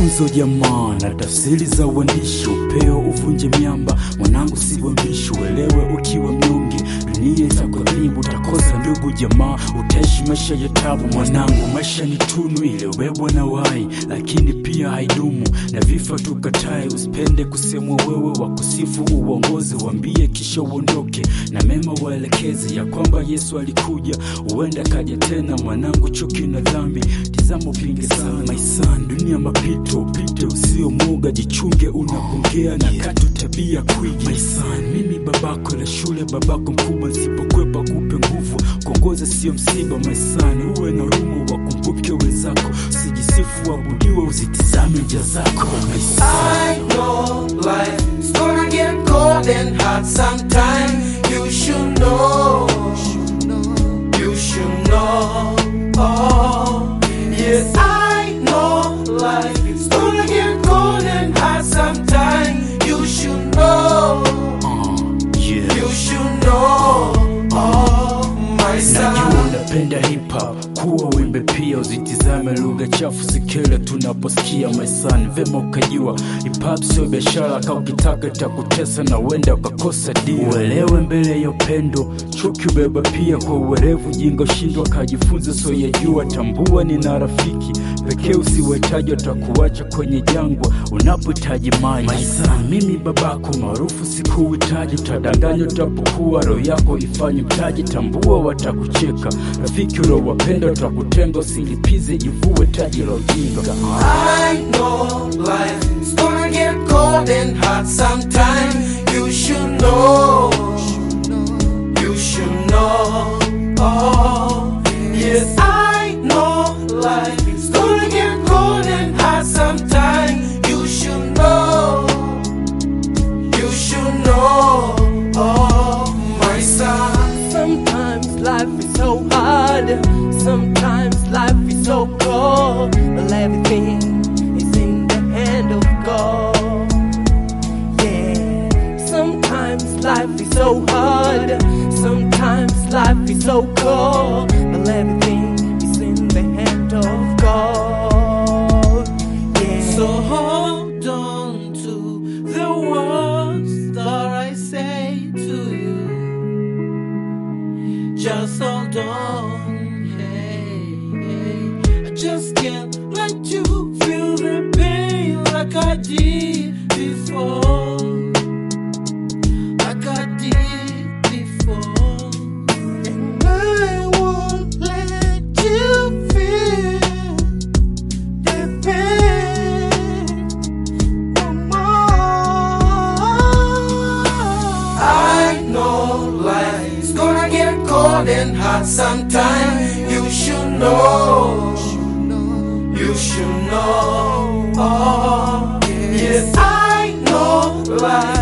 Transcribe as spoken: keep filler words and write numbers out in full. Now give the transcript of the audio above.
Mafunzo jamaa na tafsiri za uandishi, upeo uvunje miamba, mwanangu siwe mbishi, uelewe ukiwa mnyonge, dunia itakudhibu, utakosa ndugu jamaa, utaishi maisha ya tabu. Mwanangu, maisha ni tunu ile wewe na wai, lakini pia haidumu, na vifa tukatae. Usipende kusemwa wewe, wakusifu uongozi, waambie kisha uondoke, na mema waelekeze ya kwamba Yesu alikuja, uenda kaja tena. Mwanangu, chuki na dhambi tizama upinge sana. My son, dunia mapito, upite usio muga, jichunge unapongea na katu tabia kuiga. My son, mimi babako la shule, babako mkubwa, nisipokwepa kupe nguvu, kuongoza sio msiba. My son, uwe na huruma, wakumbuke wenzako, usijisifu wabudiwe, usitizame njia zako. My son, I know life is gonna get cold and hard sometime. You should know, you should know. Oh, yes, I know life is gonna get cold and hard sometime. You should know, uh, yeah. you should know. Oh, my son. Najua unapenda hip hop, kuwa wimbe pia, uzitizame lugha chafu zikele tunaposikia. My son, vema ukajua hip hop sio biashara, kama ukitaka itakutesa na wenda ukakosa deal. Uelewe mbele ya upendo, chuki ubeba pia kwa uwerevu, jinga ushindwa kajifunza so yajua. Tambua nina rafiki pekee, usiwetaji atakuacha kwenye jangwa unapohitaji maji. My son, mimi babako maarufu sikuhitaji, utadanganya utapokuwa roho yako ifanye mtaji. Tambua watakucheka, rafiki uliowapenda watakutenga, usilipize ivue taji la ujinga. I know life is gonna get cold and hard sometime. You should know, you should know. Oh, yes, I know life is gonna get cold and hard sometime. You should know, you should know. Oh, my son. Sometimes life is so hard, sometimes life is so cold, but everything is in the hand of God. Yeah, sometimes life is so hard, sometimes life is so cold, but everything is in the hand of God. Yeah. So hold on to the words that I say to you. Just hold on, hey, hey. I just can't let you feel the pain like I did before, like I did before. And I won't let you feel the pain no more. I know life is gonna get cold and hard sometime. You should know, you should know. Oh, yes, I know life